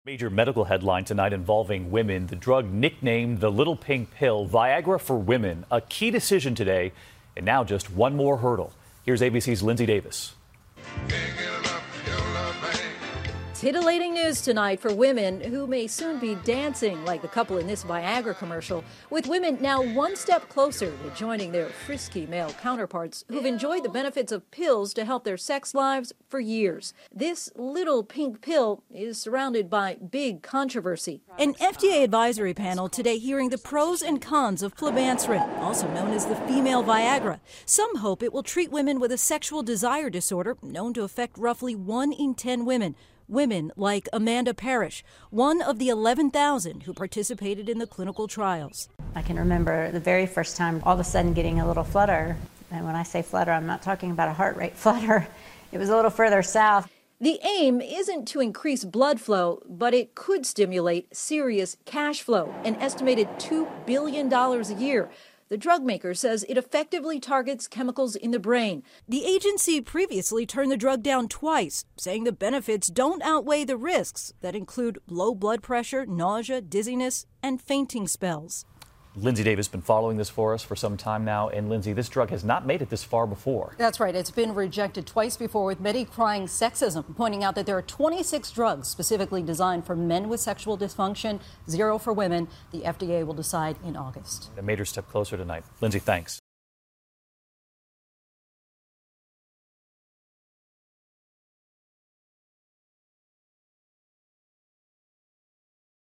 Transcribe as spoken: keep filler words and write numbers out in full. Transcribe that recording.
Major medical headline tonight involving women. The drug nicknamed the little pink pill, Viagra for women, a key decision today, and now just one more hurdle. Here's A B C's Lindsay Davis. Titillating news tonight for women who may soon be dancing like the couple in this Viagra commercial, with women now one step closer to joining their frisky male counterparts who've enjoyed the benefits of pills to help their sex lives for years. This little pink pill is surrounded by big controversy. An F D A advisory panel today hearing the pros and cons of flibanserin, also known as the female Viagra. Some hope it will treat women with a sexual desire disorder known to affect roughly one in ten women. Women like Amanda Parrish, one of the eleven thousand who participated in the clinical trials. I can remember the very first time all of a sudden getting a little flutter. And when I say flutter, I'm not talking about a heart rate flutter. It was a little further south. The aim isn't to increase blood flow, but it could stimulate serious cash flow, an estimated two billion dollars a year. The drug maker says it effectively targets chemicals in the brain. The agency previously turned the drug down twice, saying the benefits don't outweigh the risks that include low blood pressure, nausea, dizziness, and fainting spells. Lindsay Davis has been following this for us for some time now. And Lindsay, this drug has not made it this far before. That's right. It's been rejected twice before, with many crying sexism, pointing out that there are twenty-six drugs specifically designed for men with sexual dysfunction, zero for women. The F D A will decide in August. A major step closer tonight. Lindsay, thanks.